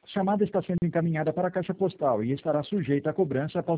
Chamada está sendo encaminhada para a caixa postal e estará sujeita a cobrança após